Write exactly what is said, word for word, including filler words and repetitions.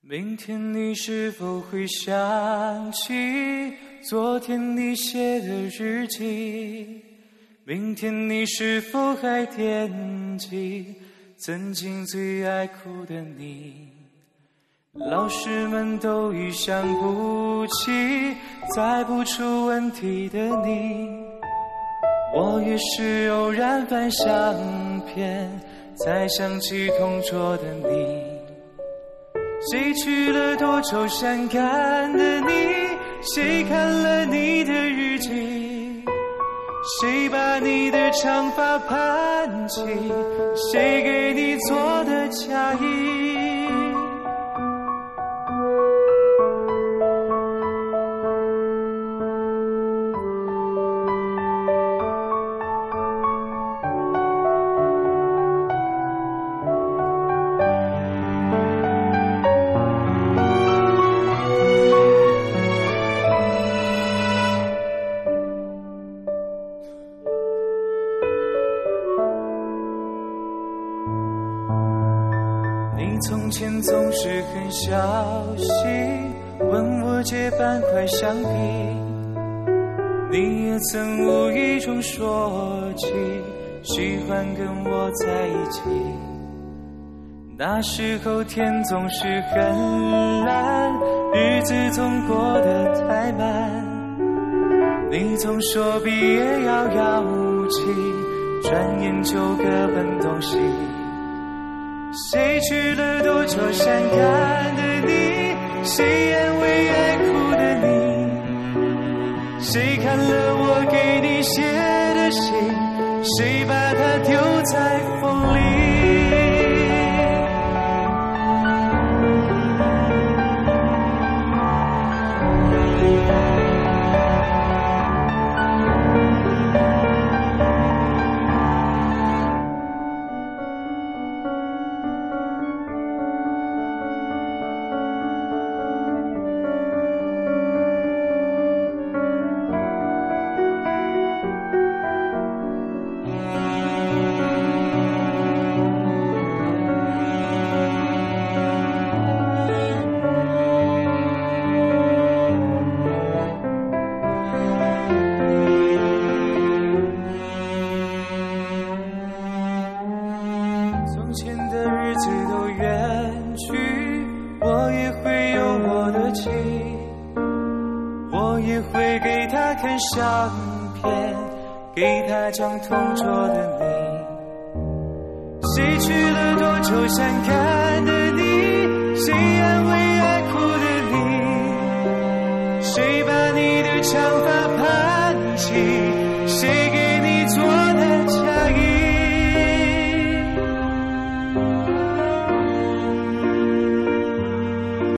明天你是否会想起昨天你写的日记？明天你是否还惦记曾经最爱哭的你？老师们都已想不起猜不出问题的你，我也是偶然翻相片才想起同桌的你。谁去了多愁善感的你？谁看了你的日记？谁把你的长发盘起？谁给你做的嫁衣？你从前总是很小心问我借半块橡皮，你也曾无意中说起喜欢跟我在一起。那时候天总是很蓝，日子总过得太慢，你总说毕业遥遥无期，转眼就各奔东西。谁娶了多愁善感的你？谁安慰爱哭的你？谁看了我给你写的信？谁把它丢在风里？从前的日子都远去，我也会有我的情，我也会给他看相片，给他讲同桌的你。谁娶了多愁善感的你？谁安慰爱哭的你？谁把你的长发盘起？谁给